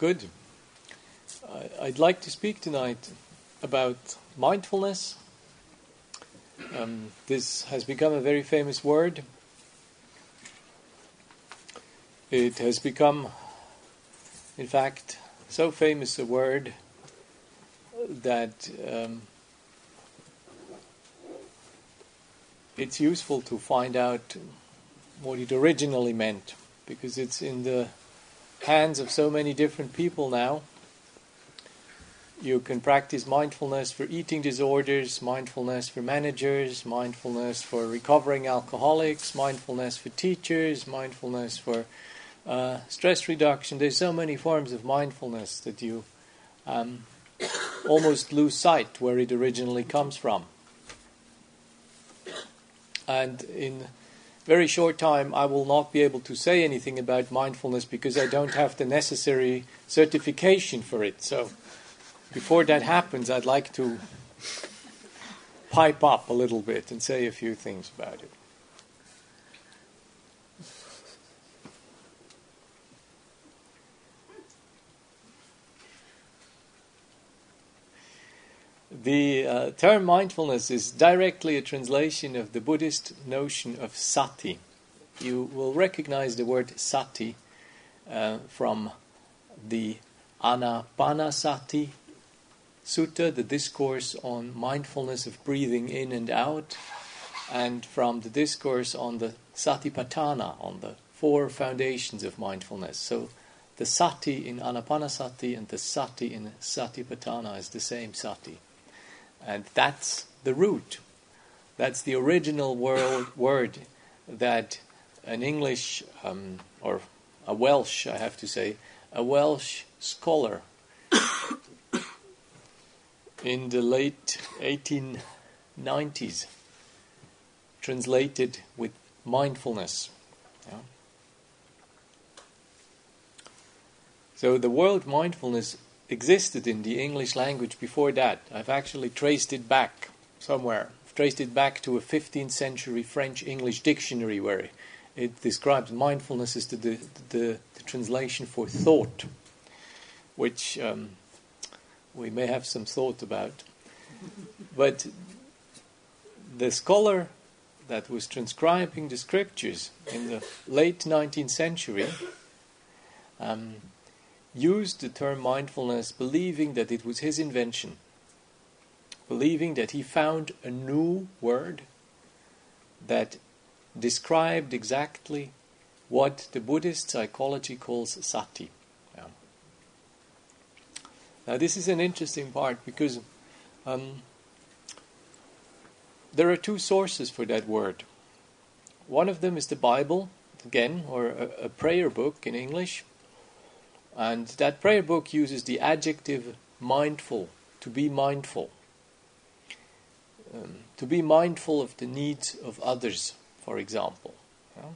Good. I'd like to speak tonight about mindfulness. This has become a very famous word. It has become, in fact, so famous a word that it's useful to find out what it originally meant, because it's in the hands of so many different people now. You can practice mindfulness for eating disorders, mindfulness for managers, mindfulness for recovering alcoholics, mindfulness for teachers, mindfulness for stress reduction. There's so many forms of mindfulness that you almost lose sight where it originally comes from. And in very short time, I will not be able to say anything about mindfulness because I don't have the necessary certification for it. So before that happens, I'd like to pipe up a little bit and say a few things about it. The term mindfulness is directly a translation of the Buddhist notion of sati. You will recognize the word sati from the Anapanasati Sutta, the discourse on mindfulness of breathing in and out, and from the discourse on the Satipatthana, on the four foundations of mindfulness. So the sati in Anapanasati and the sati in Satipatthana is the same sati. And that's the root. That's the original word that an English, or a Welsh, I have to say, a Welsh scholar in the late 1890s translated with mindfulness. Yeah. So the word mindfulness existed in the English language before that. I've actually traced it back somewhere. I've traced it back to a 15th century French-English dictionary where it describes mindfulness as the translation for thought, which we may have some thought about. But the scholar that was transcribing the scriptures in the late 19th century used the term mindfulness, believing that it was his invention, believing that he found a new word that described exactly what the Buddhist psychology calls sati. Yeah. Now this is an interesting part because there are two sources for that word. One of them is the Bible, again, or a prayer book in English. And that prayer book uses the adjective mindful, to be mindful. To be mindful of the needs of others, for example. Yeah?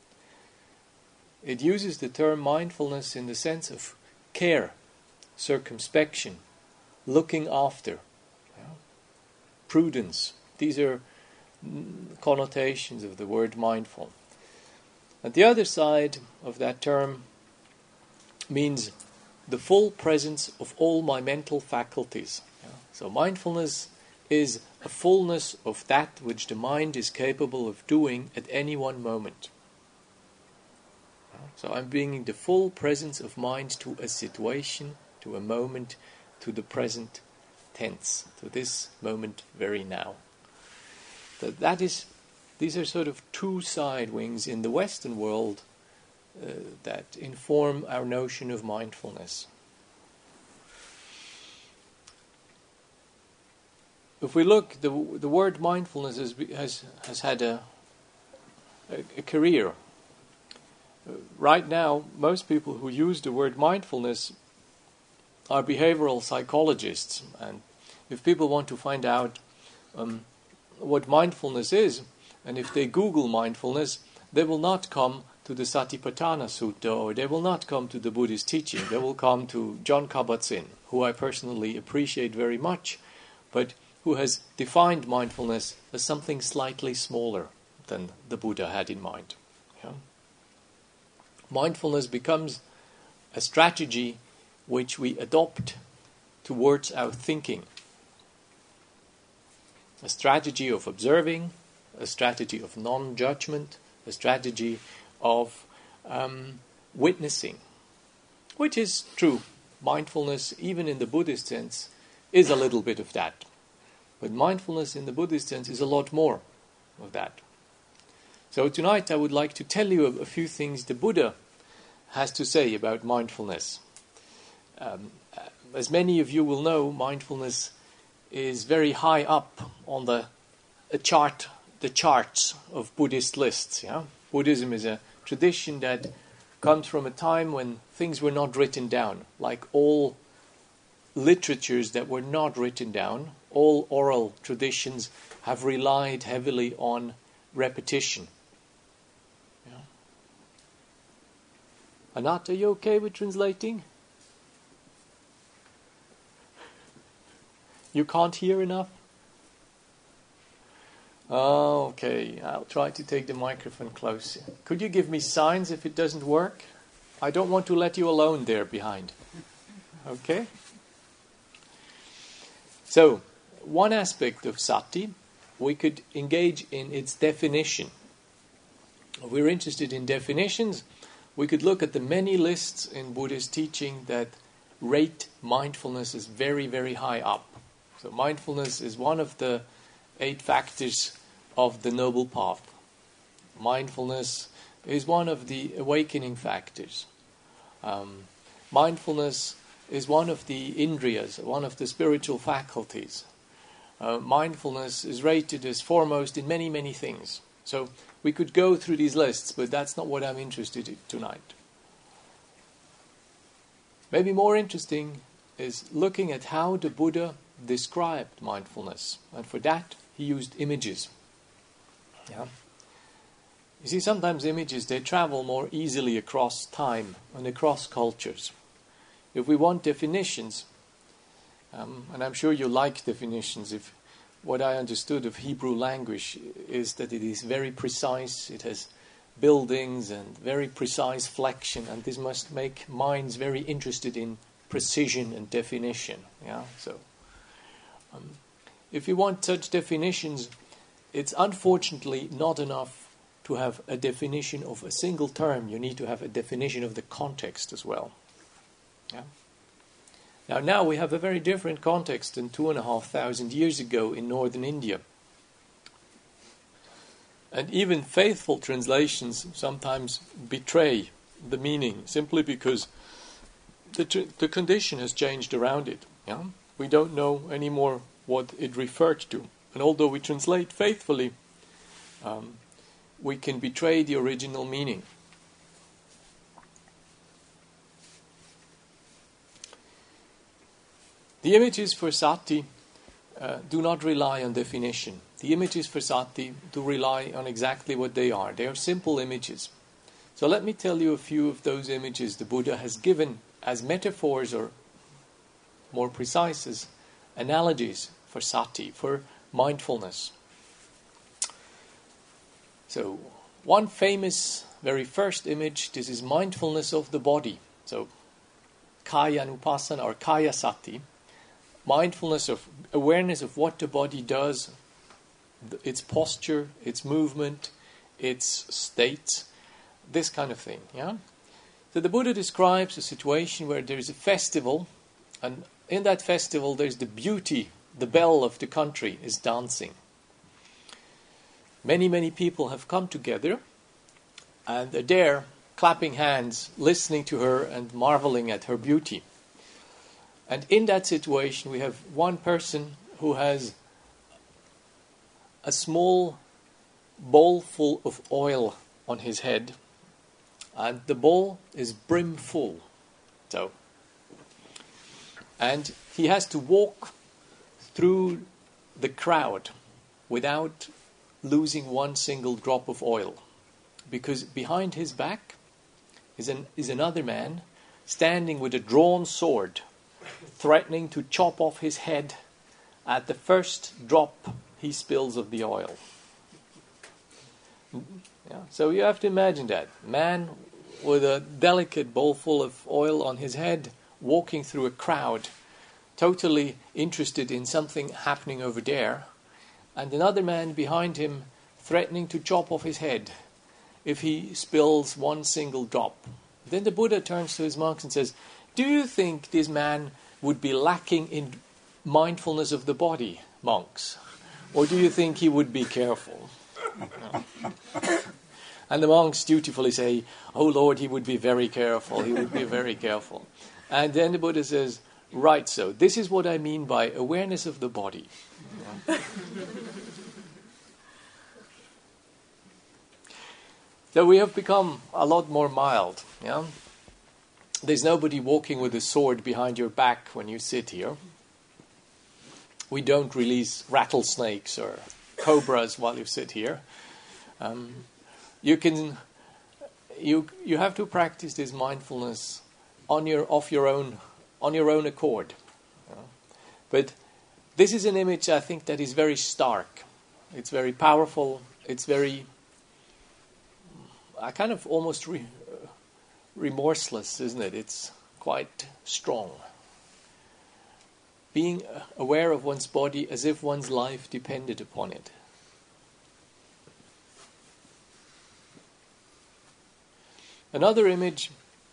It uses the term mindfulness in the sense of care, circumspection, looking after, yeah? Prudence. These are connotations of the word mindful. And the other side of that term means the full presence of all my mental faculties. Yeah? So mindfulness is a fullness of that which the mind is capable of doing at any one moment. Yeah? So I'm bringing the full presence of mind to a situation, to a moment, to the present tense, to this moment very now. These are sort of two side wings in the Western world that inform our notion of mindfulness. If we look, the word mindfulness has had a career. Right now, most people who use the word mindfulness are behavioral psychologists, and if people want to find out what mindfulness is, and if they Google mindfulness, they will not come to the Satipatthana Sutta, or they will not come to the Buddhist teaching. They will come to Jon Kabat-Zinn, who I personally appreciate very much, but who has defined mindfulness as something slightly smaller than the Buddha had in mind. Yeah? Mindfulness becomes a strategy which we adopt towards our thinking. A strategy of observing, a strategy of non-judgment, a strategy of witnessing, which is true. Mindfulness, even in the Buddhist sense, is a little bit of that. But mindfulness in the Buddhist sense is a lot more of that. So tonight I would like to tell you a few things the Buddha has to say about mindfulness. As many of you will know, mindfulness is very high up on the charts of Buddhist lists. Yeah? Buddhism is a tradition that comes from a time when things were not written down. Like all literatures that were not written down, all oral traditions have relied heavily on repetition. Yeah. Anat, are you okay with translating? You can't hear enough? Oh, okay, I'll try to take the microphone closer. Could you give me signs if it doesn't work? I don't want to let you alone there behind. Okay? So, one aspect of sati, we could engage in its definition. If we're interested in definitions, we could look at the many lists in Buddhist teaching that rate mindfulness as very, very high up. So mindfulness is one of the 8 factors of the Noble Path. Mindfulness is one of the awakening factors. Mindfulness is one of the indriyas, one of the spiritual faculties. Mindfulness is rated as foremost in many, many things. So we could go through these lists, but that's not what I'm interested in tonight. Maybe more interesting is looking at how the Buddha described mindfulness. And for that, he used images. Yeah. You see, sometimes images, they travel more easily across time and across cultures. If we want definitions, and I'm sure you like definitions, if what I understood of Hebrew language is that it is very precise, it has buildings and very precise flexion, and this must make minds very interested in precision and definition. Yeah, so if you want such definitions, it's unfortunately not enough to have a definition of a single term. You need to have a definition of the context as well. Yeah. Now we have a very different context than 2,500 years ago in northern India. And even faithful translations sometimes betray the meaning simply because the condition has changed around it. Yeah? We don't know anymore what it referred to. And although we translate faithfully, we can betray the original meaning. The images for sati do not rely on definition. The images for sati do rely on exactly what they are. They are simple images. So let me tell you a few of those images the Buddha has given as metaphors, or more precise, as analogies for sati, for mindfulness. So, one famous, very first image, this is mindfulness of the body. So, kaya anupassana or kaya sati, mindfulness of awareness of what the body does, its posture, its movement, its state, this kind of thing. Yeah. So the Buddha describes a situation where there is a festival, and in that festival there's the beauty, the belle of the country is dancing. Many, many people have come together and are there clapping hands, listening to her and marveling at her beauty. And in that situation we have one person who has a small bowl full of oil on his head, and the bowl is brim full. And he has to walk through the crowd without losing one single drop of oil, because behind his back is another man standing with a drawn sword, threatening to chop off his head at the first drop he spills of the oil. Yeah, so you have to imagine that man with a delicate bowl full of oil on his head, walking through a crowd, totally interested in something happening over there, and another man behind him threatening to chop off his head if he spills one single drop. Then the Buddha turns to his monks and says, "Do you think this man would be lacking in mindfulness of the body, monks? Or do you think he would be careful?" And the monks dutifully say, "Oh Lord, he would be very careful, he would be very careful." And then the Buddha says, "Right, so this is what I mean by awareness of the body." So we have become a lot more mild. Yeah? There's nobody walking with a sword behind your back when you sit here. We don't release rattlesnakes or cobras while you sit here. You have to practice this mindfulness on your own accord. But this is an image, I think, that is very stark. It's very powerful. It's very kind of almost remorseless, isn't it? It's quite strong. Being aware of one's body as if one's life depended upon it. Another image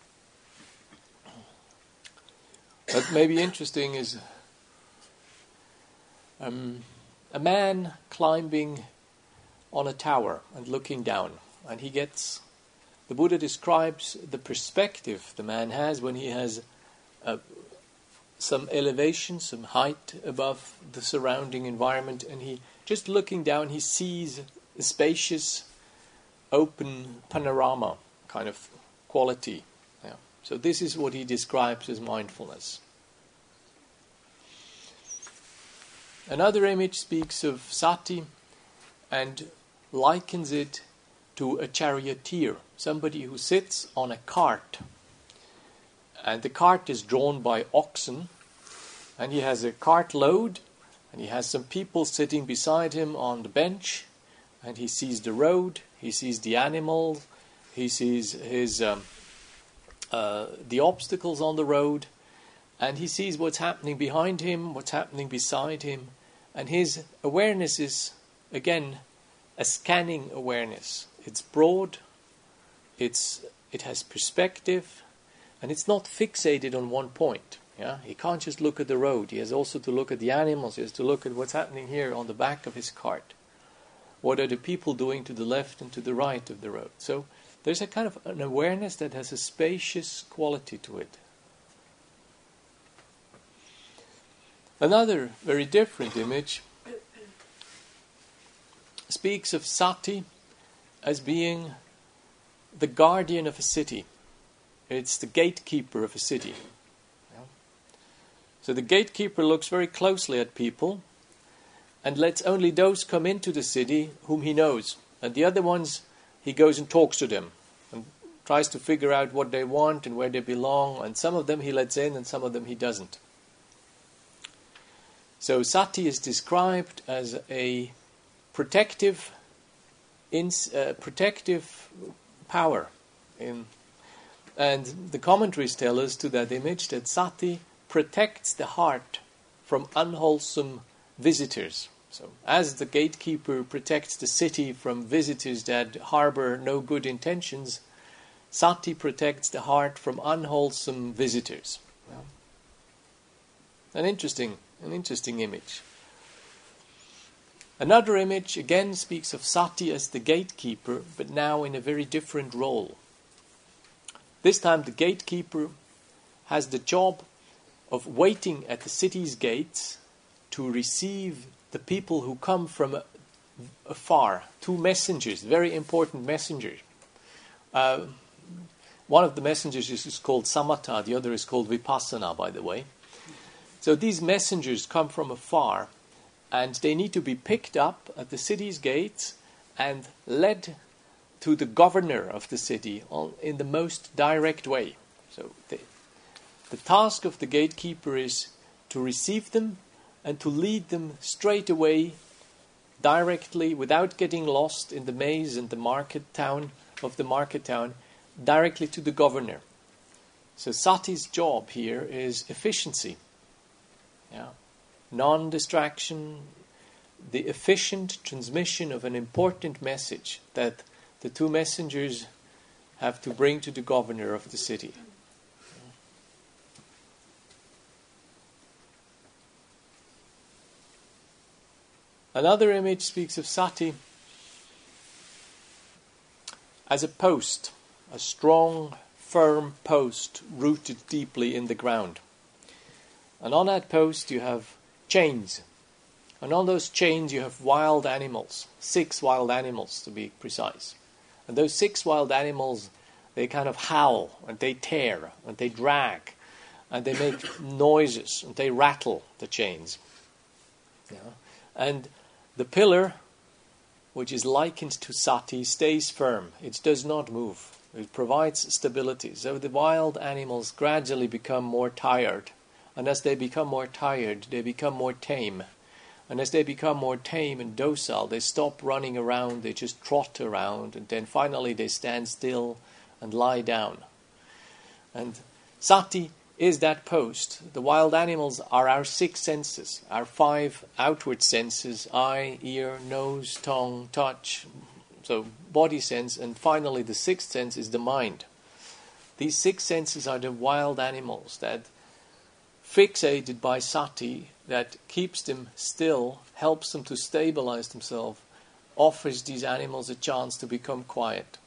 that may be interesting is a man climbing on a tower and looking down. And the Buddha describes the perspective the man has when he has some elevation, some height above the surrounding environment, and he, just looking down, he sees a spacious, open panorama kind of quality. Yeah. So this is what he describes as mindfulness. Another image speaks of sati and likens it to a charioteer, somebody who sits on a cart. And the cart is drawn by oxen, and he has a cart load, and he has some people sitting beside him on the bench, and he sees the road, he sees the animals, he sees the obstacles on the road, and he sees what's happening behind him, what's happening beside him, and his awareness is, again, a scanning awareness. It's broad, it has perspective, and it's not fixated on one point. Yeah? He can't just look at the road. He has also to look at the animals. He has to look at what's happening here on the back of his cart. What are the people doing to the left and to the right of the road? So there's a kind of an awareness that has a spacious quality to it. Another very different image speaks of sati as being the guardian of a city. It's the gatekeeper of a city. Yeah. So the gatekeeper looks very closely at people and lets only those come into the city whom he knows. And the other ones, he goes and talks to them and tries to figure out what they want and where they belong. And some of them he lets in and some of them he doesn't. So sati is described as a protective power. And the commentaries tell us to that image that sati protects the heart from unwholesome visitors. So as the gatekeeper protects the city from visitors that harbor no good intentions, sati protects the heart from unwholesome visitors. Yeah. An interesting image. Another image again speaks of sati as the gatekeeper, but now in a very different role. This time the gatekeeper has the job of waiting at the city's gates to receive the people who come from afar. Two messengers, very important messengers. One of the messengers is called samatha, the other is called vipassana, by the way. So these messengers come from afar, and they need to be picked up at the city's gates and led to the governor of the city in the most direct way. So the task of the gatekeeper is to receive them and to lead them straight away, directly, without getting lost in the maze and the market town, directly to the governor. So Sati's job here is efficiency. Yeah. Non-distraction, the efficient transmission of an important message that the two messengers have to bring to the governor of the city. Another image speaks of Sati as a post, a strong, firm post rooted deeply in the ground. And on that post you have chains. And on those chains you have wild animals, 6 wild animals to be precise. And those 6 wild animals, they kind of howl and they tear and they drag and they make noises and they rattle the chains. Yeah. And the pillar, which is likened to Sati, stays firm. It does not move. It provides stability. So the wild animals gradually become more tired. And as they become more tired, they become more tame. And as they become more tame and docile, they stop running around, they just trot around, and then finally they stand still and lie down. And Sati is that post. The wild animals are our 6 senses, our 5 outward senses, eye, ear, nose, tongue, touch, so body sense, and finally the 6th sense is the mind. These 6 senses are the wild animals that, fixated by Sati, that keeps them still, helps them to stabilize themselves, offers these animals a chance to become quiet.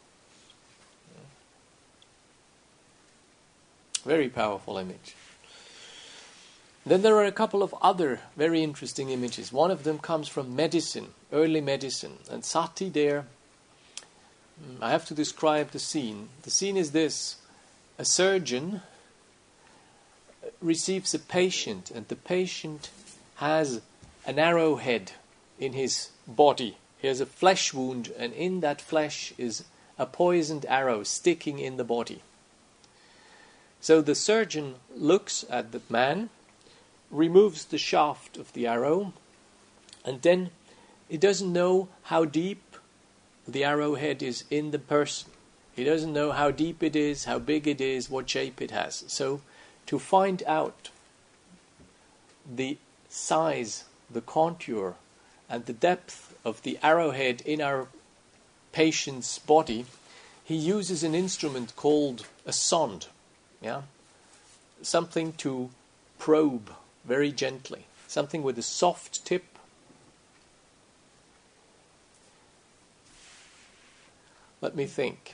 Very powerful image. Then there are a couple of other very interesting images. One of them comes from medicine, early medicine. And Sati there, I have to describe the scene. The scene is this. A surgeon receives a patient, and the patient has an arrowhead in his body. He has a flesh wound, and in that flesh is a poisoned arrow sticking in the body. So the surgeon looks at the man, removes the shaft of the arrow, and then he doesn't know how deep the arrowhead is in the person. He doesn't know how deep it is, how big it is, what shape it has. So to find out the size, the contour, and the depth of the arrowhead in our patient's body, he uses an instrument called a sonde. Yeah, something to probe very gently, something with a soft tip. Let me think.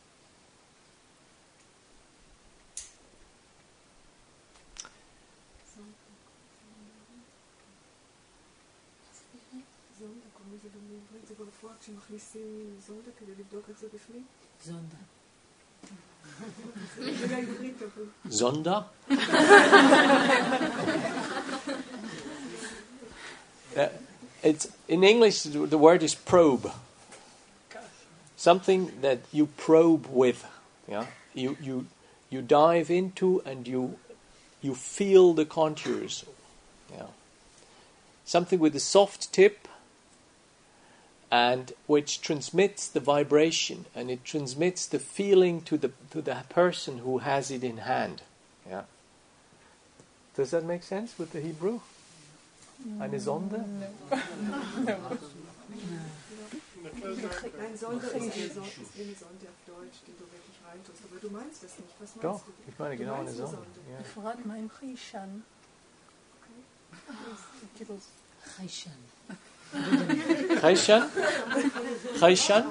Zonda? It's in English the word is probe. Something that you probe with. Yeah? You dive into and you feel the contours. Yeah. Something with a soft tip and which transmits the vibration and it transmits the feeling to the person who has it in hand. Yeah. Does that make sense with the Hebrew? Eine Sonde? No. Ein Sonde ist eine Sonde auf Deutsch, die du wirklich reintust. Aber du meinst das nicht. Was meinst Doch, du? ich meine genau eine Sonde. Ja. Ich frage meinen Rishan. Chayshan. Chayshan? Chayshan?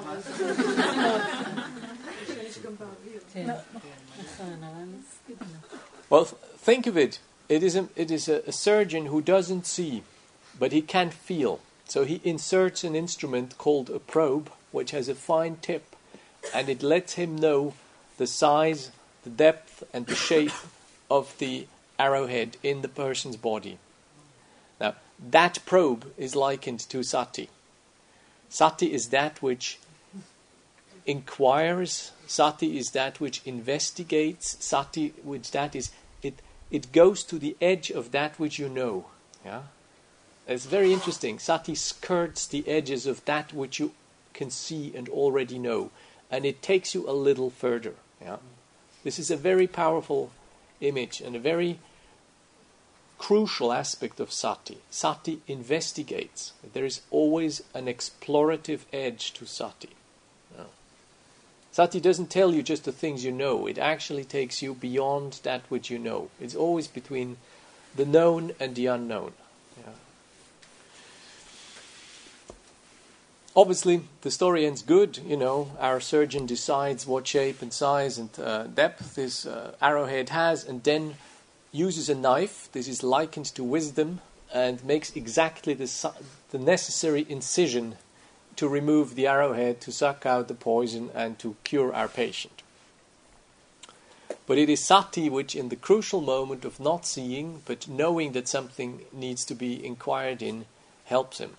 Well, think of it. It is a surgeon who doesn't see, but he can feel. So he inserts an instrument called a probe, which has a fine tip, and it lets him know the size, the depth, and the shape of the arrowhead in the person's body. Now, that probe is likened to Sati. Sati is that which inquires. Sati is that which investigates. Sati, which that is, it goes to the edge of that which you know. Yeah, it's very interesting. Sati skirts the edges of that which you can see and already know, and it takes you a little further. Yeah, This is a very powerful image and a very crucial aspect of sati. Sati investigates. There is always an explorative edge to sati. Sati doesn't tell you just the things you know. It actually takes you beyond that which you know. It's always between the known and the unknown. Yeah. Obviously, the story ends good. Our surgeon decides what shape and size and depth this arrowhead has, and then uses a knife. This is likened to wisdom, and makes exactly the necessary incision to remove the arrowhead, to suck out the poison, and to cure our patient. But it is sati which, in the crucial moment of not seeing, but knowing that something needs to be inquired in, helps him.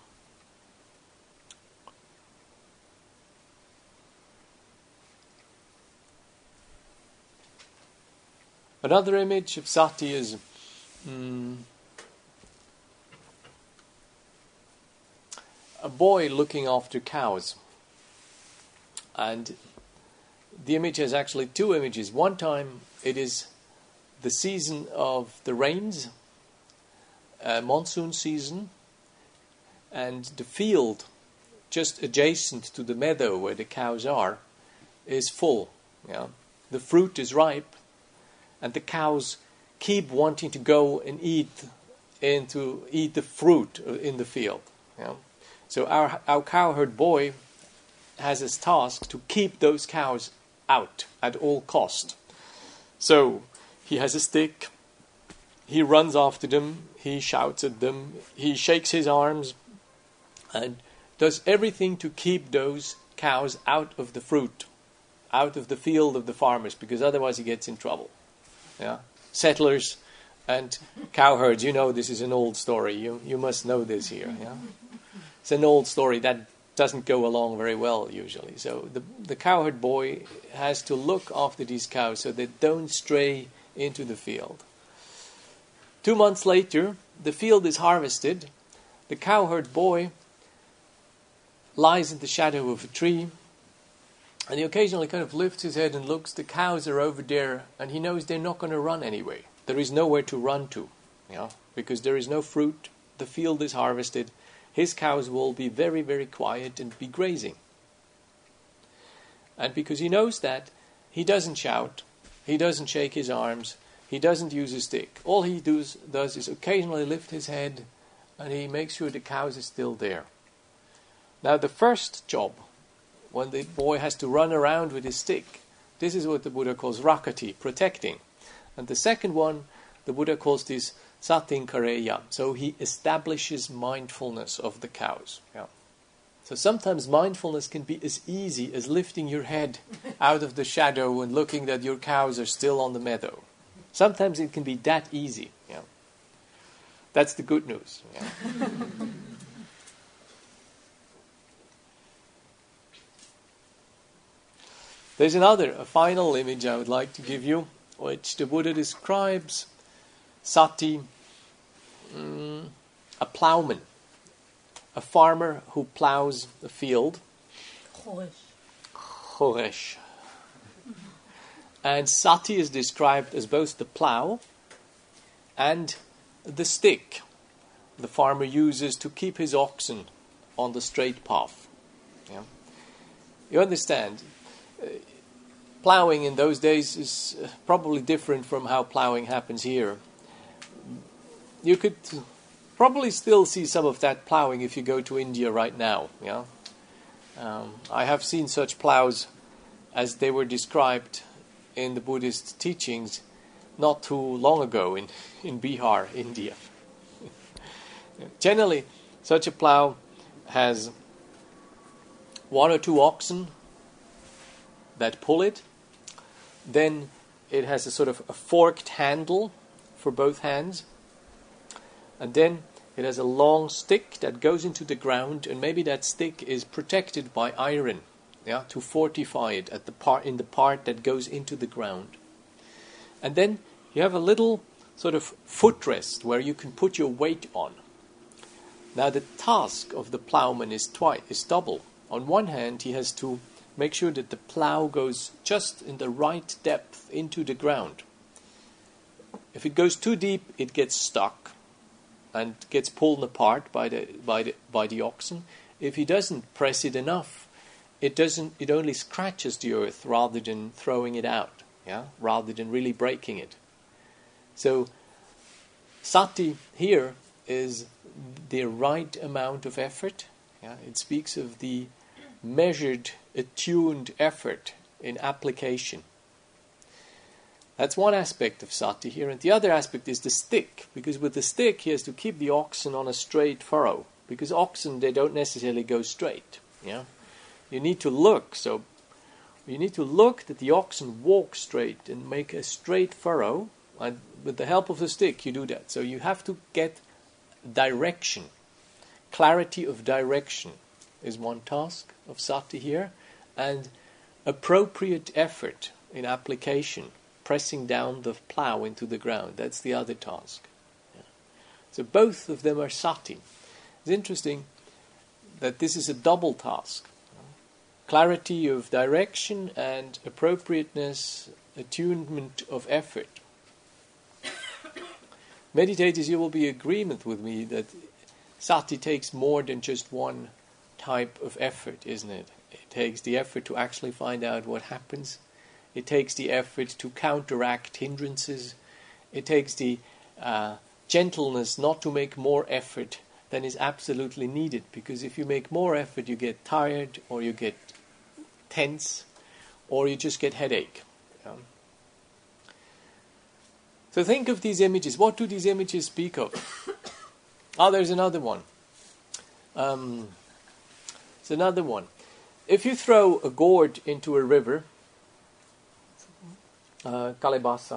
Another image of sati is a boy looking after cows. And the image has actually two images. One time it is the season of the rains, monsoon season, and the field just adjacent to the meadow where the cows are is full. Yeah? The fruit is ripe, and the cows keep wanting to go and eat the fruit in the field. Yeah? So our cowherd boy has his task to keep those cows out at all cost. So he has a stick, he runs after them, he shouts at them, he shakes his arms, and does everything to keep those cows out of the fruit, out of the field of the farmers, because otherwise he gets in trouble. Yeah, settlers and cowherds, this is an old story. You must know this here. Yeah, it's an old story that doesn't go along very well usually. So the cowherd boy has to look after these cows so they don't stray into the field. 2 months later, the field is harvested. The cowherd boy lies in the shadow of a tree, and he occasionally kind of lifts his head and looks. The cows are over there, and he knows they're not going to run anyway. There is nowhere to run to, because there is no fruit. The field is harvested. His cows will be very, very quiet and be grazing. And because he knows that, he doesn't shout, he doesn't shake his arms, he doesn't use a stick. All he does is occasionally lift his head, and he makes sure the cows are still there. Now the first job, when the boy has to run around with his stick, this is what the Buddha calls rakati, protecting. And the second one, the Buddha calls this satinkareya. So he establishes mindfulness of the cows. Yeah. So sometimes mindfulness can be as easy as lifting your head out of the shadow and looking that your cows are still on the meadow. Sometimes it can be that easy. Yeah. That's the good news. Yeah. There's a final image I would like to give you, which the Buddha describes sati, a plowman, a farmer who plows a field. Choresh. And sati is described as both the plow and the stick the farmer uses to keep his oxen on the straight path. Yeah? You understand? Plowing in those days is probably different from how plowing happens here. You could probably still see some of that plowing if you go to India right now. Yeah, I have seen such plows as they were described in the Buddhist teachings not too long ago in Bihar, India. Generally, such a plow has 1 or 2 oxen that pull it. Then it has a sort of a forked handle for both hands. And then it has a long stick that goes into the ground, and maybe that stick is protected by iron, to fortify it in the part that goes into the ground. And then you have a little sort of footrest where you can put your weight on. Now the task of the plowman is double. On one hand, he has to make sure that the plow goes just in the right depth into the ground. If it goes too deep, it gets stuck and gets pulled apart by the oxen. If he doesn't press it enough, it only scratches the earth rather than throwing it out, rather than really breaking it. So sati here is the right amount of effort. It speaks of the measured, attuned effort in application. That's one aspect of sati here, and the other aspect is the stick, because with the stick he has to keep the oxen on a straight furrow, because oxen, they don't necessarily go straight. You need to look, so you need to look that the oxen walk straight and make a straight furrow, and with the help of the stick you do that. So you have to get direction. Clarity of direction is one task of sati here, and appropriate effort in application, pressing down the plow into the ground, that's the other task. So both of them are sati. It's interesting that this is a double task. Clarity of direction and appropriateness, attunement of effort. Meditators, you will be in agreement with me that sati takes more than just one type of effort, isn't it? It takes the effort to actually find out what happens. It takes the effort to counteract hindrances. It takes the gentleness not to make more effort than is absolutely needed. Because if you make more effort, you get tired, or you get tense, or you just get headache. So think of these images. What do these images speak of? There's another one. It's another one. If you throw a gourd into a river, kalebasa,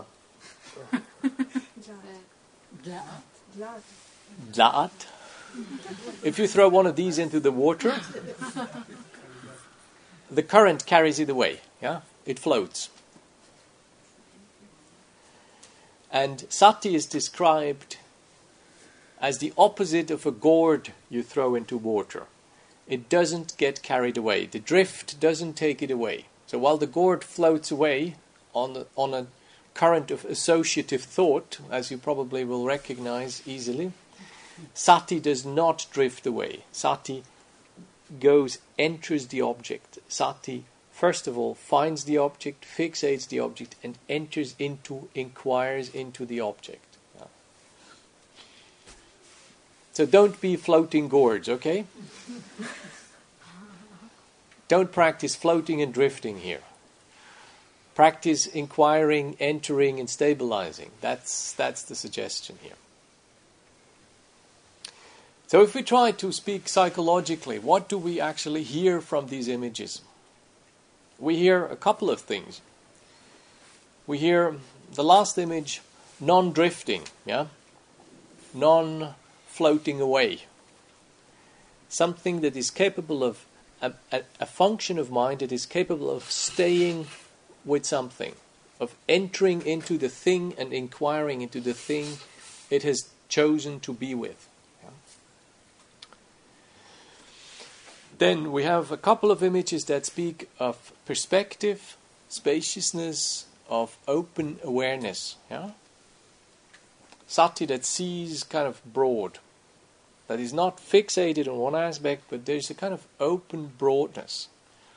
dla'at. If you throw one of these into the water, the current carries it away. It floats. And sati is described as the opposite of a gourd you throw into water. It doesn't get carried away. The drift doesn't take it away. So while the gourd floats away on a current of associative thought, as you probably will recognize easily, sati does not drift away. Sati enters the object. Sati, first of all, finds the object, fixates the object, and inquires into the object. So don't be floating gourds, okay? Don't practice floating and drifting here. Practice inquiring, entering, and stabilizing. That's the suggestion here. So if we try to speak psychologically, what do we actually hear from these images? We hear a couple of things. We hear the last image, non-drifting, non-floating away. Something that is capable of, a function of mind that is capable of staying with something, of entering into the thing and inquiring into the thing it has chosen to be with. Then we have a couple of images that speak of perspective, spaciousness, of open awareness. Sati that sees kind of broad, that is not fixated on one aspect, but there's a kind of open broadness.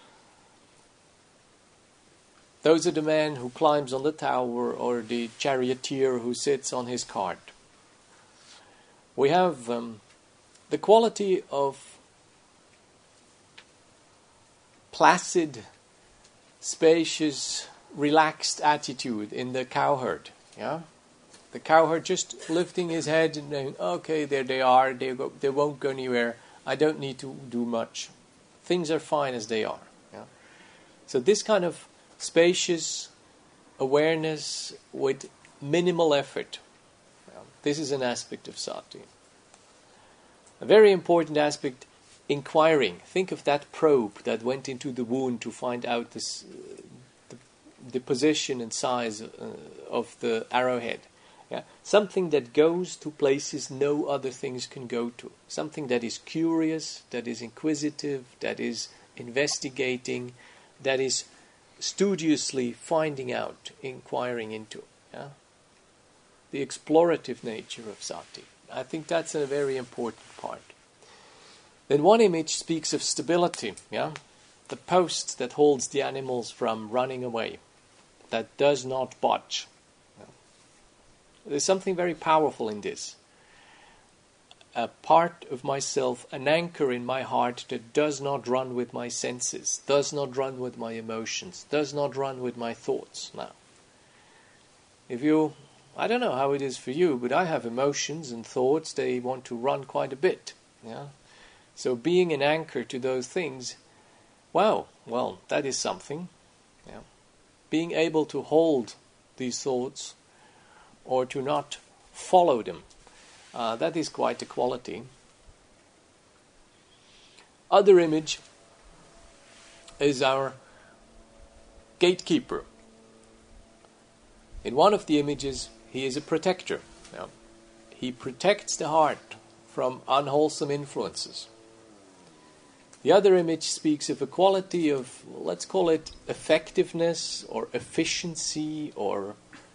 Those are the man who climbs on the tower, or the charioteer who sits on his cart. We have the quality of placid, spacious, relaxed attitude in the cowherd. The cowherd just lifting his head and saying, okay, there they are, they won't go anywhere, I don't need to do much. Things are fine as they are. So this kind of spacious awareness with minimal effort, this is an aspect of sati. A very important aspect, inquiring. Think of that probe that went into the wound to find out the position and size of the arrowhead. Something that goes to places no other things can go to. Something that is curious, that is inquisitive, that is investigating, that is studiously finding out, inquiring into. Yeah? The explorative nature of sati. I think that's a very important part. Then one image speaks of stability. Yeah? The post that holds the animals from running away, that does not budge. Yeah? There's something very powerful in this. A part of myself, an anchor in my heart that does not run with my senses, does not run with my emotions, does not run with my thoughts. Now, I don't know how it is for you, but I have emotions and thoughts, they want to run quite a bit. Yeah? So being an anchor to those things, wow, well, that is something. Yeah? Being able to hold these thoughts or to not follow them, that is quite a quality. Other image is our gatekeeper. In one of the images, he is a protector. Yeah. He protects the heart from unwholesome influences. The other image speaks of a quality of, let's call it effectiveness or efficiency or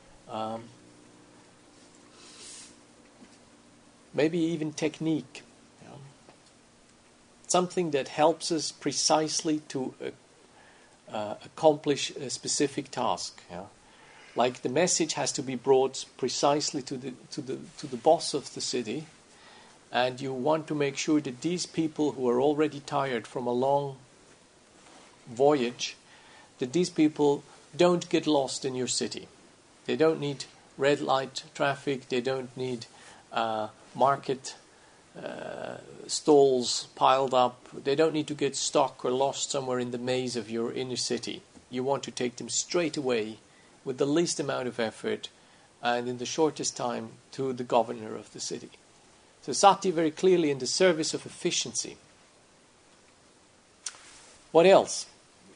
maybe even technique. Yeah. Something that helps us precisely to accomplish a specific task. Yeah. Like the message has to be brought precisely to the boss of the city, and you want to make sure that these people who are already tired from a long voyage, that these people don't get lost in your city. They don't need red light traffic, they don't need market stalls piled up, they don't need to get stuck or lost somewhere in the maze of your inner city. You want to take them straight away with the least amount of effort and in the shortest time to the governor of the city. So sati very clearly in the service of efficiency. What else?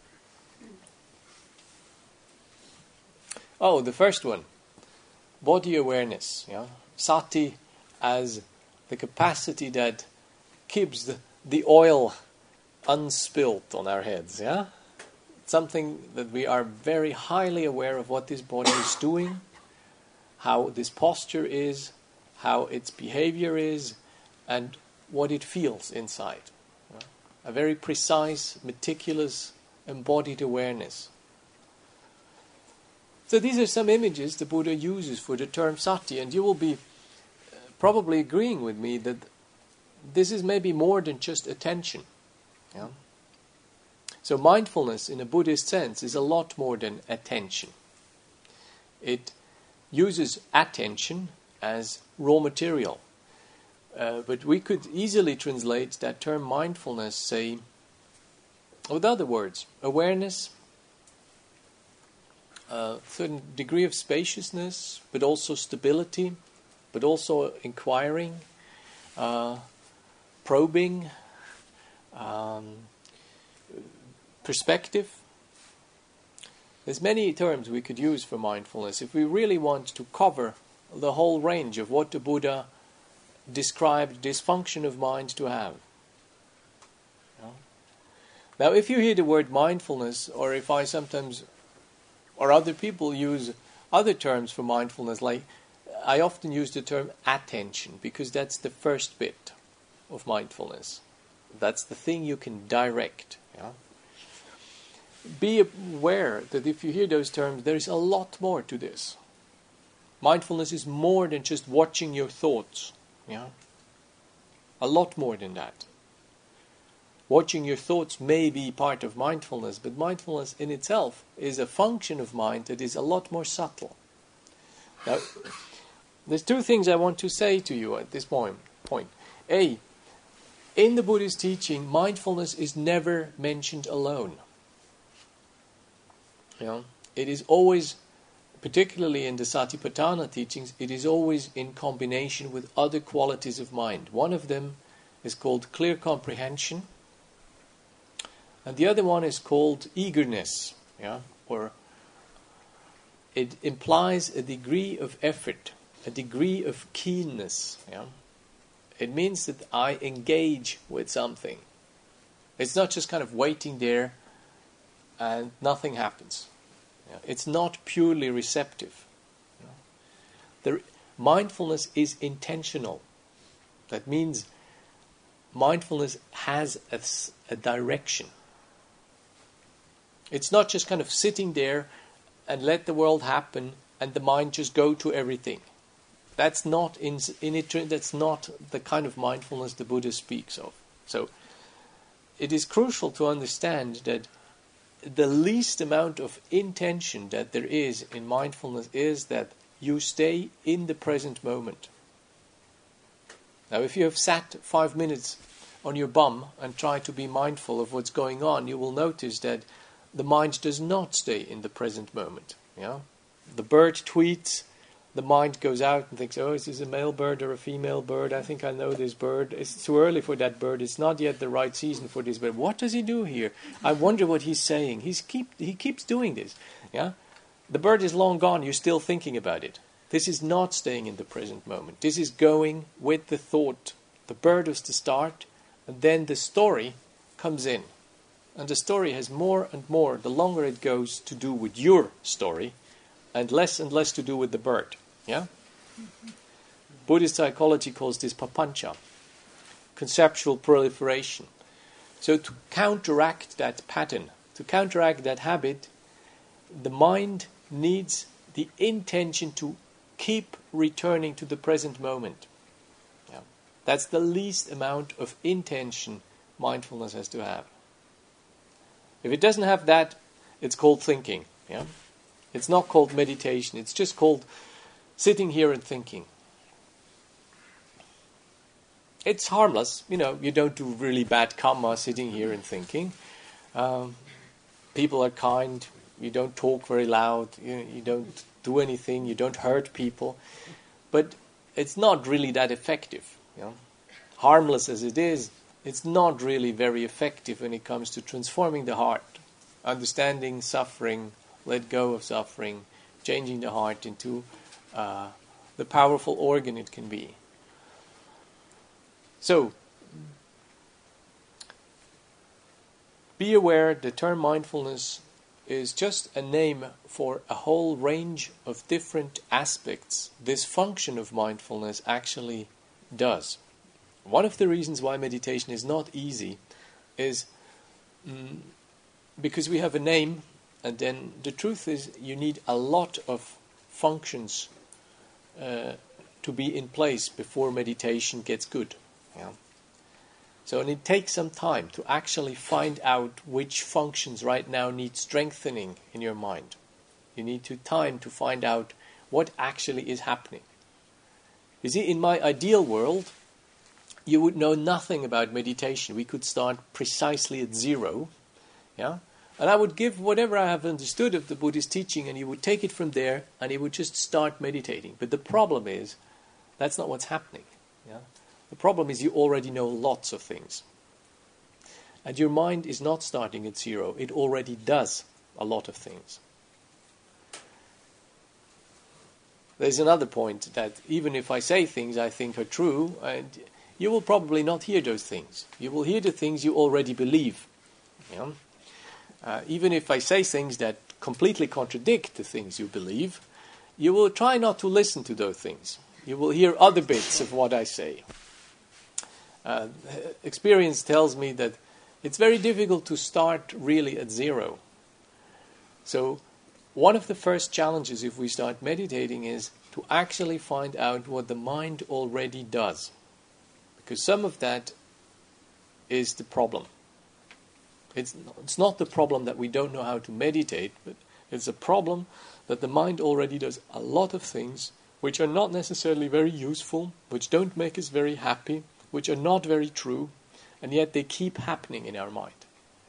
Oh, the first one. Body awareness. Yeah? Sati as the capacity that keeps the oil unspilt on our heads. Yeah? Something that we are very highly aware of what this body is doing, how this posture is, how its behavior is, and what it feels inside. Yeah? A very precise, meticulous, embodied awareness. So these are some images the Buddha uses for the term sati, and you will be probably agreeing with me that this is maybe more than just attention. Yeah? So mindfulness in a Buddhist sense is a lot more than attention. It uses attention as raw material. But we could easily translate that term mindfulness, say, with other words, awareness, a certain degree of spaciousness, but also stability, but also inquiring, probing, perspective. There's many terms we could use for mindfulness if we really want to cover the whole range of what the Buddha described this function of mind to have. Yeah. Now, if you hear the word mindfulness, or if I sometimes, or other people use other terms for mindfulness, like I often use the term attention, because that's the first bit of mindfulness. That's the thing you can direct. Yeah? Be aware that if you hear those terms, there is a lot more to this. Mindfulness is more than just watching your thoughts. Yeah? A lot more than that. Watching your thoughts may be part of mindfulness, but mindfulness in itself is a function of mind that is a lot more subtle. Now, there's two things I want to say to you at this point. A, in the Buddhist teaching, mindfulness is never mentioned alone. You know, it is always, particularly in the Satipatthana teachings, it is always in combination with other qualities of mind. One of them is called clear comprehension, and the other one is called eagerness. Yeah, or it implies a degree of effort, a degree of keenness. Yeah, it means that I engage with something. It's not just kind of waiting there and nothing happens. It's not purely receptive. Mindfulness is intentional. That means mindfulness has a direction. It's not just kind of sitting there and let the world happen and the mind just go to everything. That's not that's not the kind of mindfulness the Buddha speaks of. So it is crucial to understand that the least amount of intention that there is in mindfulness is that you stay in the present moment. Now, if you have sat 5 minutes on your bum and tried to be mindful of what's going on, you will notice that the mind does not stay in the present moment. The bird tweets, the mind goes out and thinks, oh, is this a male bird or a female bird? I think I know this bird. It's too early for that bird. It's not yet the right season for this bird. What does he do here? I wonder what he's saying. He keeps doing this. The bird is long gone. You're still thinking about it. This is not staying in the present moment. This is going with the thought. The bird was the start, and then the story comes in. And the story has more and more, the longer it goes, to do with your story, and less to do with the bird. Buddhist psychology calls this papancha, conceptual proliferation. So to counteract that pattern, to counteract that habit, the mind needs the intention to keep returning to the present moment. That's the least amount of intention mindfulness has to have. If it doesn't have that, it's called thinking. It's not called meditation. It's just called sitting here and thinking. It's harmless. You don't do really bad karma sitting here and thinking. People are kind. You don't talk very loud. You don't do anything. You don't hurt people. But it's not really that effective. Harmless as it is, it's not really very effective when it comes to transforming the heart, understanding suffering, let go of suffering, changing the heart into the powerful organ it can be. So, be aware the term mindfulness is just a name for a whole range of different aspects this function of mindfulness actually does. One of the reasons why meditation is not easy is because we have a name, and then the truth is you need a lot of functions to be in place before meditation gets good. So and it takes some time to actually find out which functions right now need strengthening in your mind. You need time to find out what actually is happening. You see, in my ideal world, you would know nothing about meditation. We could start precisely at zero, and I would give whatever I have understood of the Buddhist teaching, and you would take it from there, and you would just start meditating. But the problem is, that's not what's happening. The problem is you already know lots of things. And your mind is not starting at zero. It already does a lot of things. There's another point that even if I say things I think are true, and you will probably not hear those things. You will hear the things you already believe. Even if I say things that completely contradict the things you believe, you will try not to listen to those things. You will hear other bits of what I say. Experience tells me that it's very difficult to start really at zero. So one of the first challenges if we start meditating is to actually find out what the mind already does. Because some of that is the problem. It's not the problem that we don't know how to meditate, but it's a problem that the mind already does a lot of things which are not necessarily very useful, which don't make us very happy, which are not very true, and yet they keep happening in our mind.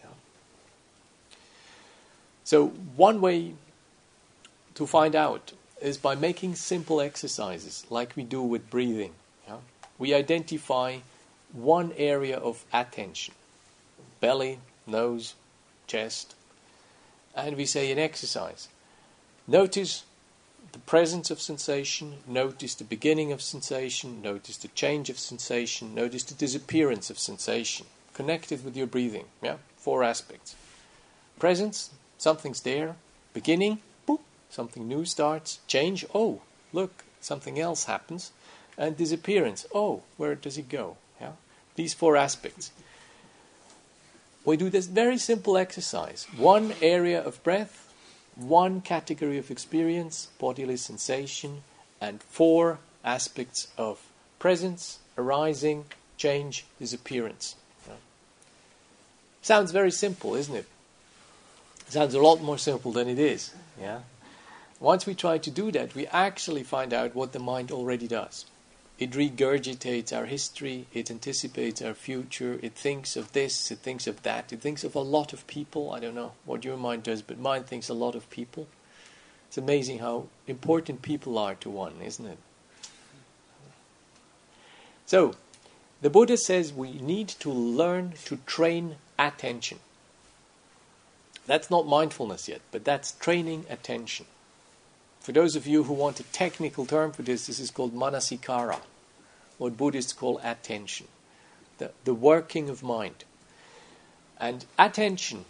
So one way to find out is by making simple exercises like we do with breathing. We identify one area of attention, belly, nose, chest, and we say an exercise. Notice the presence of sensation, notice the beginning of sensation, notice the change of sensation, notice the disappearance of sensation. Connect it with your breathing. 4 aspects. Presence, Something's there, beginning, boop, something new starts, change, oh, look, something else happens, and disappearance, oh, where does it go? Yeah? These 4 aspects. We do this very simple exercise. 1 area of breath, 1 category of experience, bodily sensation, and 4 aspects of presence, arising, change, disappearance. Yeah. Sounds very simple, isn't it? Sounds a lot more simple than it is. Yeah. Once we try to do that, we actually find out what the mind already does. It regurgitates our history, it anticipates our future, it thinks of this, it thinks of that, it thinks of a lot of people. I don't know what your mind does, but mine thinks a lot of people. It's amazing how important people are to one, isn't it? So, the Buddha says we need to learn to train attention. That's not mindfulness yet, but that's training attention. For those of you who want a technical term for this is called manasikara, what Buddhists call attention, the working of mind. And attention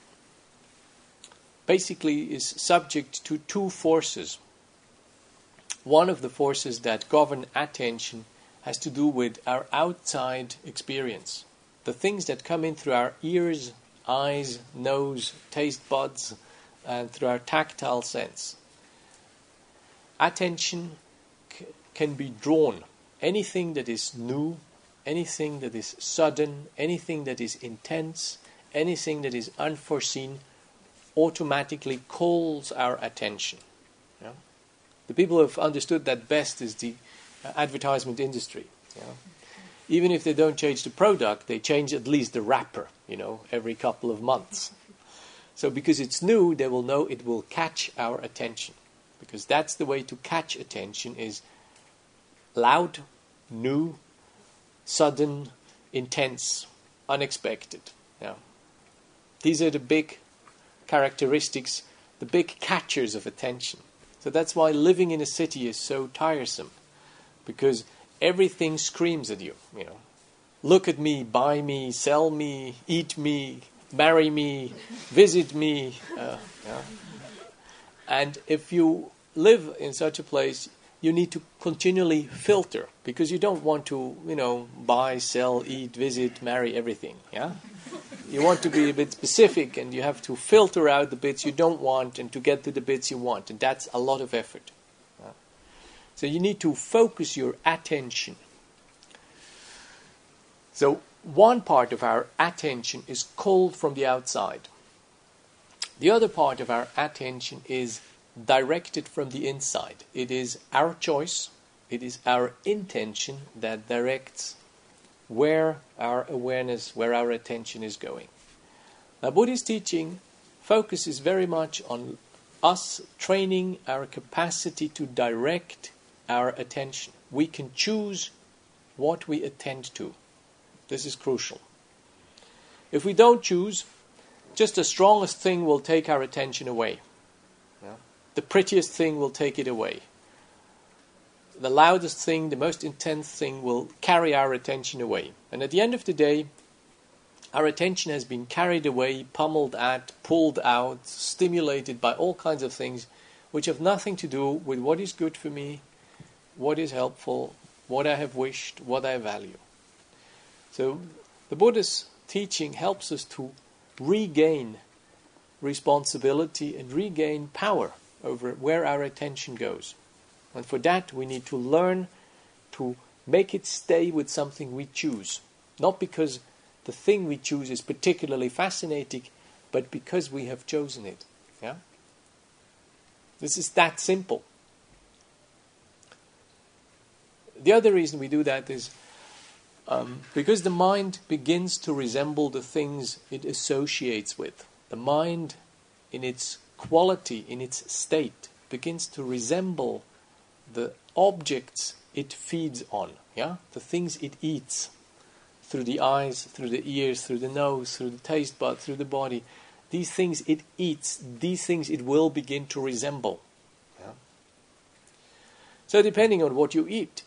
basically is subject to 2 forces. One of the forces that govern attention has to do with our outside experience. The things that come in through our ears, eyes, nose, taste buds, and through our tactile sense. Attention can be drawn. Anything that is new, anything that is sudden, anything that is intense, anything that is unforeseen, automatically calls our attention. Yeah? The people who have understood that best is the advertisement industry. Yeah? Even if they don't change the product, they change at least the wrapper, every couple of months. So because it's new, they will know it will catch our attention. Because that's the way to catch attention is loud, new, sudden, intense, unexpected. Yeah. These are the big characteristics, the big catchers of attention. So that's why living in a city is so tiresome. Because everything screams at you. Look at me, buy me, sell me, eat me, marry me, visit me. And if you live in such a place, you need to continually filter, because you don't want to, buy, sell, eat, visit, marry everything. Yeah, you want to be a bit specific, and you have to filter out the bits you don't want, and to get to the bits you want, and that's a lot of effort. So you need to focus your attention. So one part of our attention is called from the outside. The other part of our attention is directed from the inside. It is our choice, it is our intention that directs where our awareness, where our attention is going. Now, Buddhist teaching focuses very much on us training our capacity to direct our attention. We can choose what we attend to. This is crucial. If we don't choose, just the strongest thing will take our attention away. Yeah? The prettiest thing will take it away. The loudest thing, the most intense thing will carry our attention away. And at the end of the day, our attention has been carried away, pummeled at, pulled out, stimulated by all kinds of things which have nothing to do with what is good for me, what is helpful, what I have wished, what I value. So the Buddha's teaching helps us to regain responsibility and regain power over where our attention goes. And for that we need to learn to make it stay with something we choose. Not because the thing we choose is particularly fascinating, but because we have chosen it. Yeah? This is that simple. The other reason we do that is because the mind begins to resemble the things it associates with. The mind, in its quality, in its state, begins to resemble the objects it feeds on. Yeah? The things it eats. Through the eyes, through the ears, through the nose, through the taste bud, through the body. These things it eats, these things it will begin to resemble. Yeah? So depending on what you eat,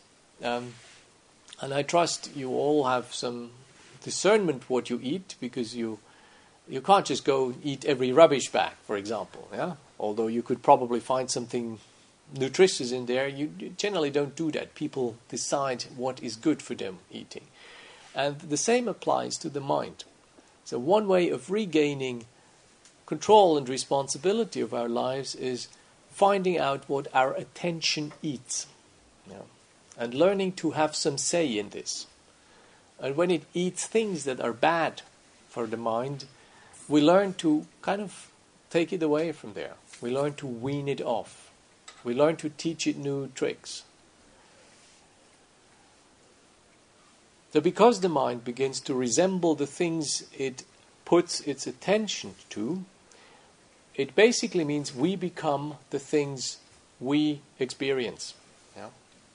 and I trust you all have some discernment what you eat, because you You can't just go and eat every rubbish bag, for example. Yeah, although you could probably find something nutritious in there, you generally don't do that. People decide what is good for them eating. And the same applies to the mind. So one way of regaining control and responsibility of our lives is finding out what our attention eats. And learning to have some say in this. And when it eats things that are bad for the mind, we learn to kind of take it away from there. We learn to wean it off. We learn to teach it new tricks. So because the mind begins to resemble the things it puts its attention to, it basically means we become the things we experience. Yeah?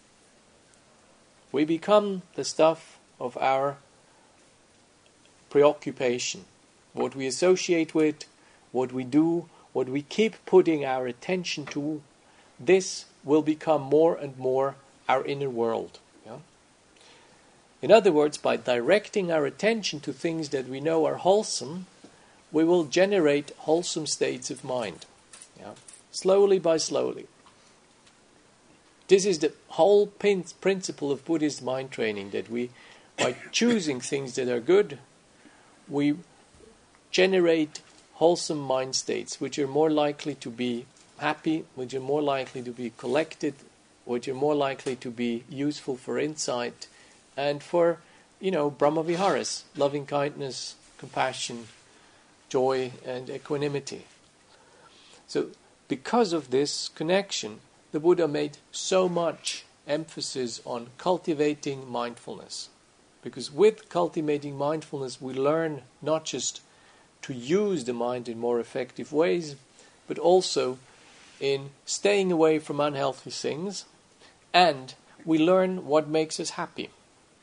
We become the stuff of our preoccupation. What we associate with, what we do, what we keep putting our attention to, this will become more and more our inner world. Yeah? In other words, by directing our attention to things that we know are wholesome, we will generate wholesome states of mind. Yeah? Slowly by slowly. This is the whole principle of Buddhist mind training, that we, by choosing things that are good, we generate wholesome mind states, which are more likely to be happy, which are more likely to be collected, which are more likely to be useful for insight, and for, Brahmaviharas, loving kindness, compassion, joy, and equanimity. So, because of this connection, the Buddha made so much emphasis on cultivating mindfulness. Because with cultivating mindfulness, we learn not just to use the mind in more effective ways, but also in staying away from unhealthy things, and we learn what makes us happy.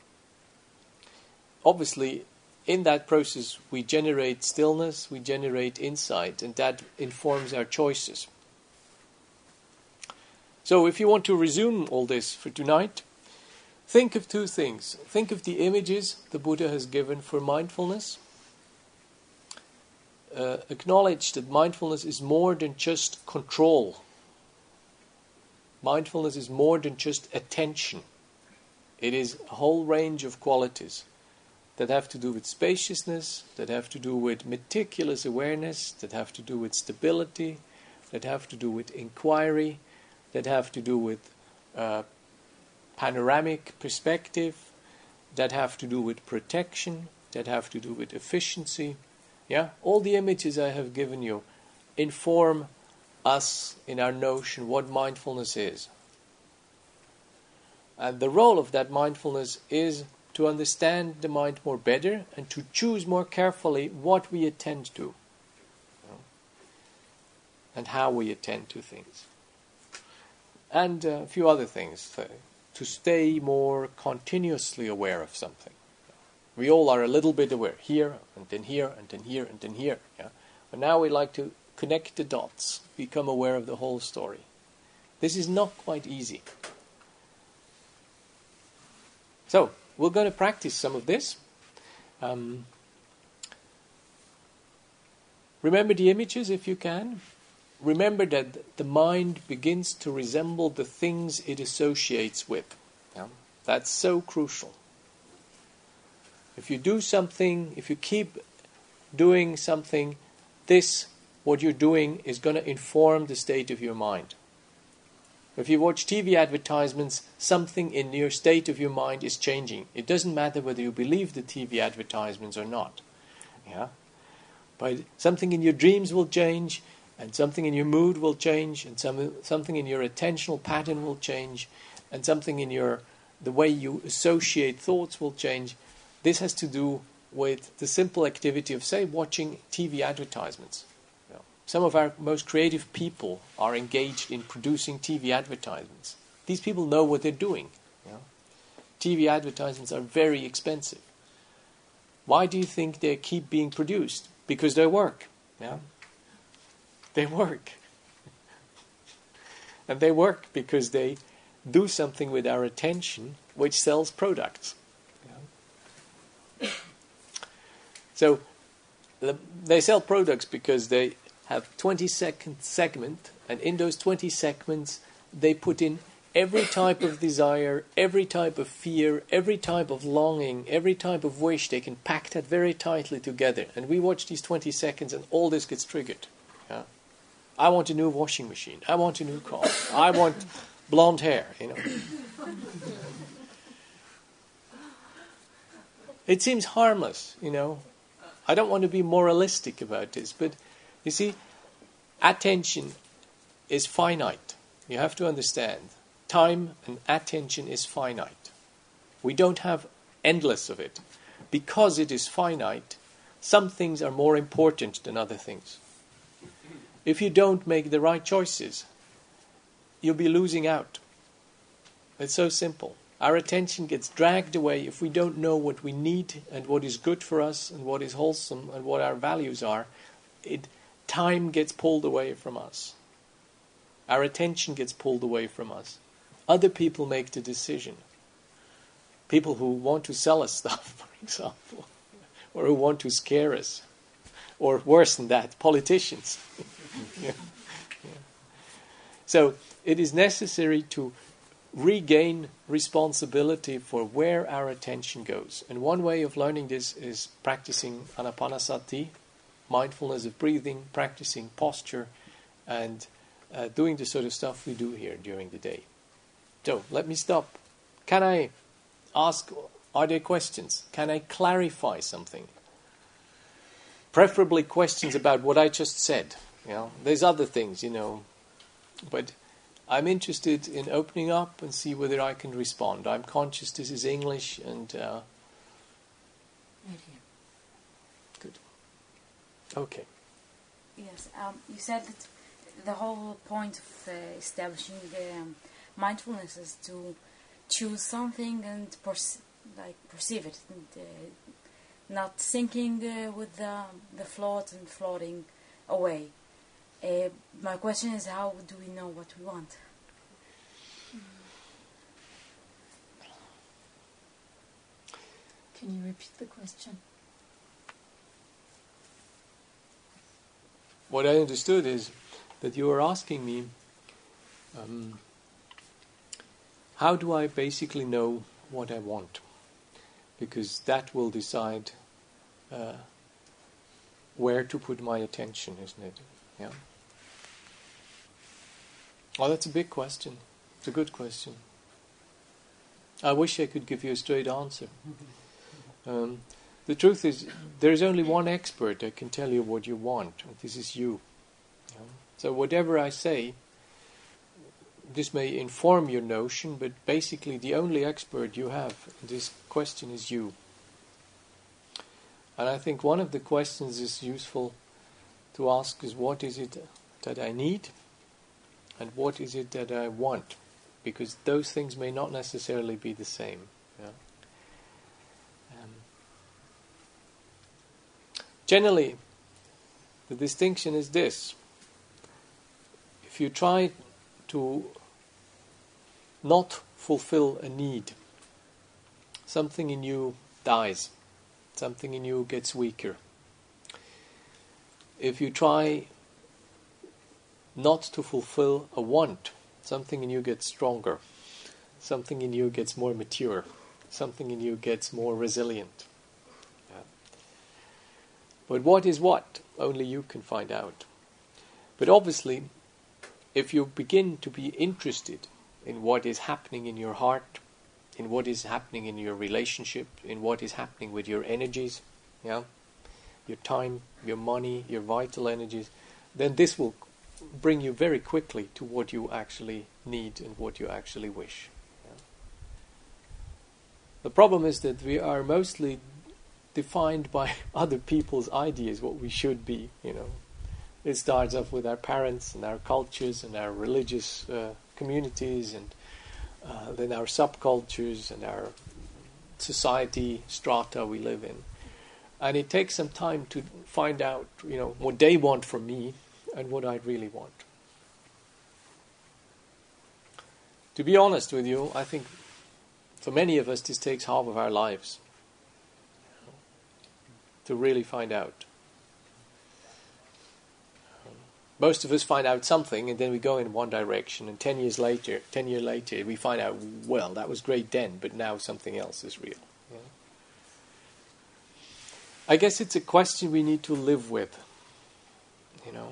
Obviously, in that process, we generate stillness, we generate insight, and that informs our choices. So if you want to resume all this for tonight, think of two things. Think of the images the Buddha has given for mindfulness. Acknowledge that mindfulness is more than just control. Mindfulness is more than just attention. It is a whole range of qualities that have to do with spaciousness, that have to do with meticulous awareness, that have to do with stability, that have to do with inquiry, that have to do with panoramic perspective, that have to do with protection, that have to do with efficiency. Yeah, all the images I have given you inform us in our notion what mindfulness is. And the role of that mindfulness is to understand the mind more better and to choose more carefully what we attend to, and how we attend to things. And a few other things, to stay more continuously aware of something. We all are a little bit aware, here, and then here, and then here, and then here. Yeah? But now we like to connect the dots, become aware of the whole story. This is not quite easy. So, we're going to practice some of this. Remember the images if you can. Remember that the mind begins to resemble the things it associates with. Yeah? That's so crucial. If you do something, if you keep doing something, what you're doing is going to inform the state of your mind. If you watch TV advertisements, something in your state of your mind is changing. It doesn't matter whether you believe the TV advertisements or not. Yeah? But something in your dreams will change, and something in your mood will change, and something in your attentional pattern will change, and something in the way you associate thoughts will change. This has to do with the simple activity of, say, watching TV advertisements. Some of our most creative people are engaged in producing TV advertisements. These people know what they're doing. TV advertisements are very expensive. Why do you think they keep being produced? Because they work. Yeah? They work. And they work because they do something with our attention which sells products. Yeah? So, They sell products because they have 20-second segment, and in those 20 segments they put in every type of desire, every type of fear, every type of longing, every type of wish. They can pack that very tightly together. And we watch these 20 seconds and all this gets triggered. Yeah? I want a new washing machine. I want a new car. I want blonde hair, It seems harmless, I don't want to be moralistic about this, but you see, attention is finite. You have to understand. Time and attention is finite. We don't have endless of it. Because it is finite, some things are more important than other things. If you don't make the right choices, you'll be losing out. It's so simple. Our attention gets dragged away if we don't know what we need and what is good for us and what is wholesome and what our values are. Time gets pulled away from us. Our attention gets pulled away from us. Other people make the decision. People who want to sell us stuff, for example, or who want to scare us, or worse than that, politicians. Yeah. So it is necessary to regain responsibility for where our attention goes. And one way of learning this is practicing anapanasati, mindfulness of breathing, practicing posture, and doing the sort of stuff we do here during the day. So, let me stop. Can I ask, are there questions? Can I clarify something? Preferably questions about what I just said. There's other things, but I'm interested in opening up and see whether I can respond. I'm conscious this is English and... Right here. Good. Okay. Yes, you said that the whole point of establishing mindfulness is to choose something and perceive it, and not sinking with the thought and floating away. My question is, how do we know what we want? Can you repeat the question? What I understood is that you were asking me, how do I basically know what I want? Because that will decide where to put my attention, isn't it? Yeah. Oh, that's a big question. It's a good question. I wish I could give you a straight answer. The truth is, there is only one expert that can tell you what you want, and this is you. So whatever I say, this may inform your notion, but basically the only expert you have in this question is you. And I think one of the questions is useful to ask is, what is it that I need and what is it that I want? Because those things may not necessarily be the same. Yeah? Generally, the distinction is this. If you try to not fulfill a need, something in you dies. Something in you gets weaker. If you try not to fulfill a want, something in you gets stronger. Something in you gets more mature. Something in you gets more resilient. Yeah. But what is what? Only you can find out. But obviously, if you begin to be interested in what is happening in your heart, in what is happening in your relationship, in what is happening with your energies, yeah, your time, your money, your vital energies, then this will bring you very quickly to what you actually need and what you actually wish. Yeah. The problem is that we are mostly defined by other people's ideas what we should be. It starts off with our parents and our cultures and our religious communities, and then our subcultures and our society strata we live in. And it takes some time to find out, what they want from me and what I really want. To be honest with you, I think for many of us this takes half of our lives to really find out. most of us find out something, and then we go in one direction, and 10 years later, we find out, well, that was great then, but now something else is real. Yeah? I guess it's a question we need to live with, you know.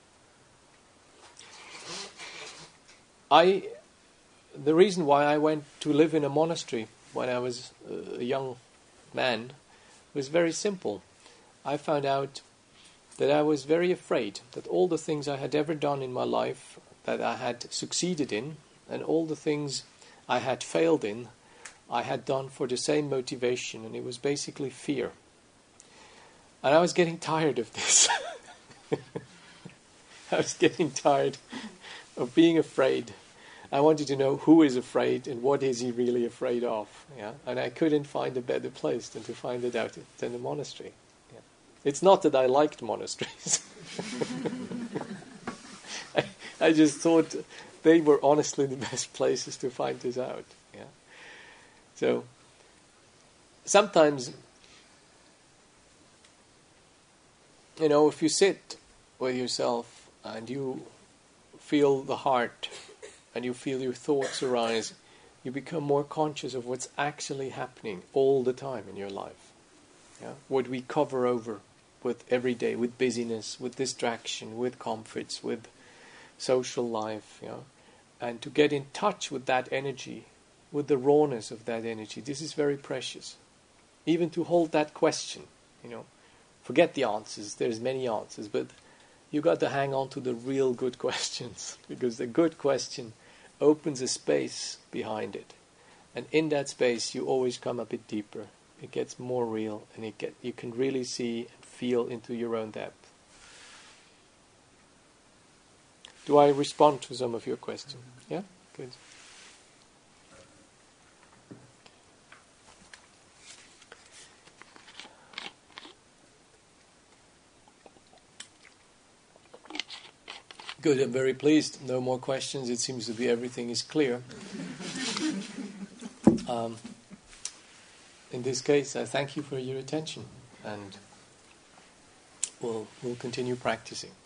The reason why I went to live in a monastery when I was a young man was very simple. I found out that I was very afraid that all the things I had ever done in my life that I had succeeded in, and all the things I had failed in, I had done for the same motivation, and it was basically fear. And I was getting tired of this. I was getting tired of being afraid. I wanted to know who is afraid and what is he really afraid of. Yeah? And I couldn't find a better place than to find it out than the monastery. Yeah? It's not that I liked monasteries. I just thought they were honestly the best places to find this out. Yeah? So sometimes, you know, if you sit with yourself and you feel the heart and you feel your thoughts arise, you become more conscious of what's actually happening all the time in your life. Yeah? What we cover over with every day, with busyness, with distraction, with comforts, with social life, you know, and to get in touch with that energy, with the rawness of that energy, this is very precious. Even to hold that question, you know, forget the answers, there's many answers, but you got to hang on to the real good questions, because the good question opens a space behind it, and in that space you always come a bit deeper. It gets more real, and you can really see and feel into your own depth. Do I respond to some of your questions? Yeah? Good. Good, I'm very pleased. No more questions. It seems to be everything is clear. In this case, I thank you for your attention, and we'll continue practicing.